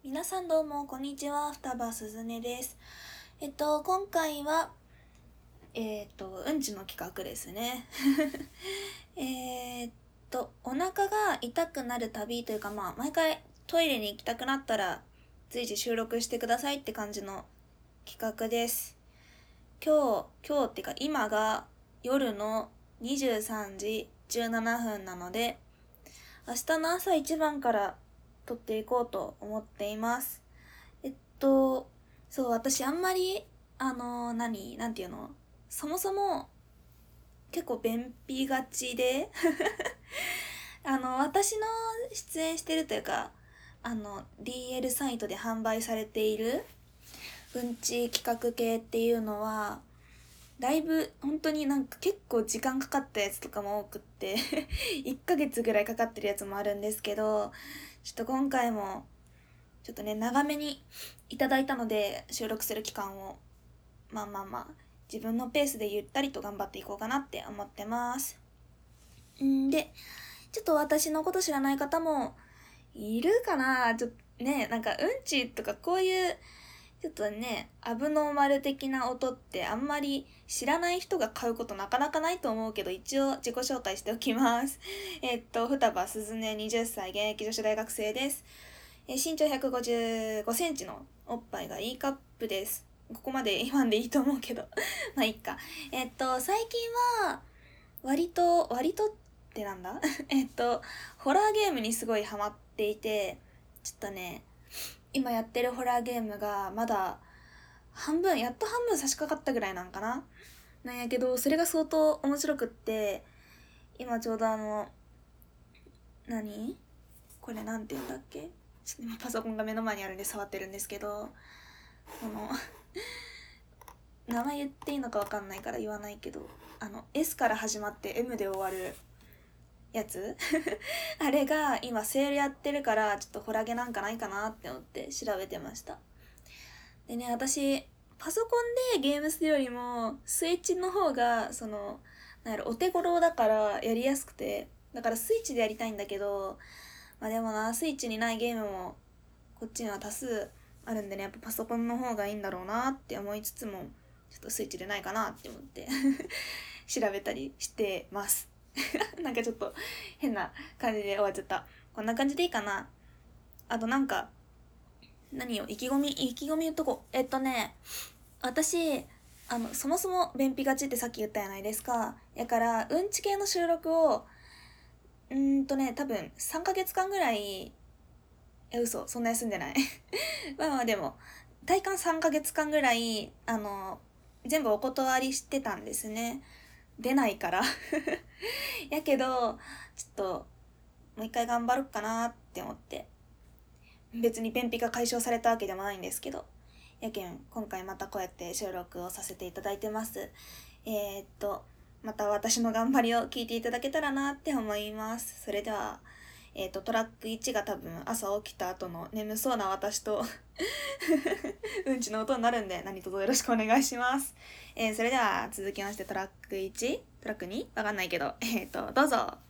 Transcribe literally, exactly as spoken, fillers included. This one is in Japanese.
皆さんどうもこんにちは、双葉すずねです。えっと今回はえっとうんちの企画ですね。えっとお腹が痛くなるたびというか、まあ毎回トイレに行きたくなったら随時収録してくださいって感じの企画です。今日今日っていうか今が夜のにじゅうさんじじゅうななふんなので、明日の朝一番から撮っていこうと思っています。えっと、そう、私あんまり、あの、何、なんていうの、そもそも結構便秘がちで、あの、私の出演してるというか、あの、ディーエル サイトで販売されているうんち企画系っていうのは、だいぶ本当になんか結構時間かかったやつとかも多くっていっかげつぐらいかかってるやつもあるんですけど、ちょっと今回もちょっとね長めにいただいたので、収録する期間をまあまあまあ自分のペースでゆったりと頑張っていこうかなって思ってます。んで、ちょっと私のこと知らない方もいるかな。ちょっとね、なんかうんちとかこういうちょっとね、アブノーマル的な音ってあんまり知らない人が買うことなかなかないと思うけど、一応自己紹介しておきます。えっと、双葉すずねはたち、現役女子大学生です。え身長ひゃくごじゅうごセンチのおっぱいが E カップです。ここまで言わんでいいと思うけど。まあいいか。えっと、最近は、割と、割とってなんだえっと、ホラーゲームにすごいハマっていて、ちょっとね、今やってるホラーゲームがまだ半分、やっと半分差し掛かったぐらいなんかななんやけど、それが相当面白くって、今ちょうどあの、何これなんて言うんだっけ、ちょっと今パソコンが目の前にあるんで触ってるんですけど、この、名前言っていいのかわかんないから言わないけど、あの、S から始まって M で終わるやつあれが今セールやってるから、ちょっとホラゲなんかないかなって思って調べてました。でね、私、パソコンでゲームするよりも、スイッチの方が、その、なんやろ、お手頃だからやりやすくて、だからスイッチでやりたいんだけど、まあでもな、スイッチにないゲームも、こっちには多数あるんでね、やっぱパソコンの方がいいんだろうなって思いつつも、ちょっとスイッチでないかなって思って調べたりしてます。なんかちょっと変な感じで終わっちゃった。こんな感じでいいかな。あとなんか、何よ、意気込み、意気込み言っとこう。えっとね、私、あの、そもそも便秘がちってさっき言ったやないですか。やから、うんち系の収録を、うーんとね、多分さんかげつかんぐらい、え、嘘、そんな休んでない。まあまあでも、体感さんかげつかんぐらい、あの、全部お断りしてたんですね。出ないから。やけど、ちょっと、もう一回頑張ろっかなって思って。別に便秘が解消されたわけでもないんですけど、やけん今回またこうやって収録をさせていただいてます。えー、っとまた私の頑張りを聞いていただけたらなって思います。それでは、えー、っとトラックいちが多分朝起きた後の眠そうな私とうんちの音になるんで、何卒よろしくお願いします。えー、それでは続きましてトラックいち、トラックにわかんないけど、えー、っとどうぞ。